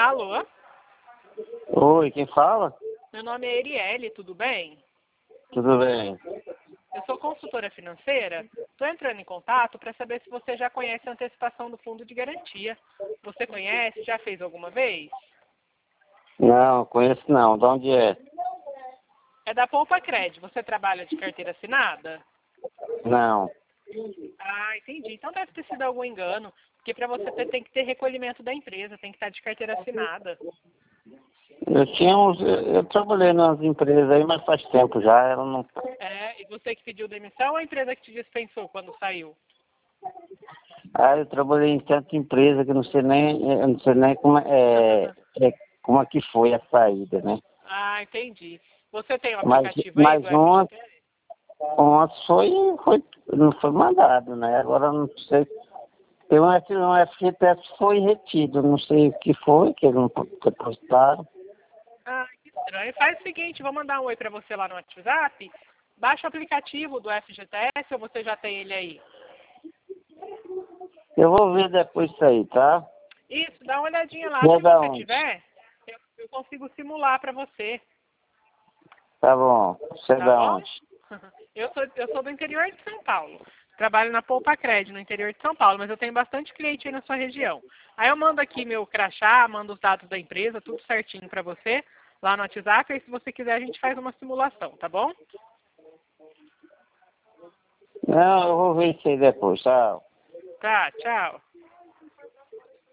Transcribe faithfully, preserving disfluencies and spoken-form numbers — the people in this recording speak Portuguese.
Alô? Oi, quem fala? Meu nome é Erielle, tudo bem? Tudo bem? Eu sou consultora financeira. Estou entrando em contato para saber se você já conhece a antecipação do fundo de garantia. Você conhece? Já fez alguma vez? Não, conheço não. De onde é? É da Poupa Cred. Você trabalha de carteira assinada? Não. Ah, entendi. Então deve ter sido algum engano. Porque para você ter, tem que ter recolhimento da empresa, tem que estar de carteira assinada. Eu tinha uns. Eu trabalhei nas empresas aí, mas faz tempo já. Ela não. É, e você que pediu demissão ou a empresa que te dispensou quando saiu? Ah, eu trabalhei em tanta empresa que eu não sei nem, eu não sei nem como é, é, como é que foi a saída, né? Ah, entendi. Você tem o Mas, aplicativo aí do mas ontem, F G T S? ontem foi, foi, não foi mandado, né? Agora eu não sei. Tem um, F- um F G T S que foi retido, não sei o que foi, que eles não depositaram. Ah, que estranho. Faz o seguinte, vou mandar um oi pra você lá no WhatsApp. Baixa o aplicativo do F G T S ou você já tem ele aí? Eu vou ver depois isso aí, tá? Isso, dá uma olhadinha lá. Você é Se da você onde? tiver, eu, eu consigo simular pra você, Tá bom. Você é tá da bom? onde? Eu sou, eu sou do interior de São Paulo. Trabalho na Poupa Cred, no interior de São Paulo, mas eu tenho bastante cliente aí na sua região. Aí eu mando aqui meu crachá, mando os dados da empresa, tudo certinho pra você, lá no WhatsApp, e se você quiser a gente faz uma simulação, tá bom? Não, eu vou ver isso aí depois, tá? Tá, tchau.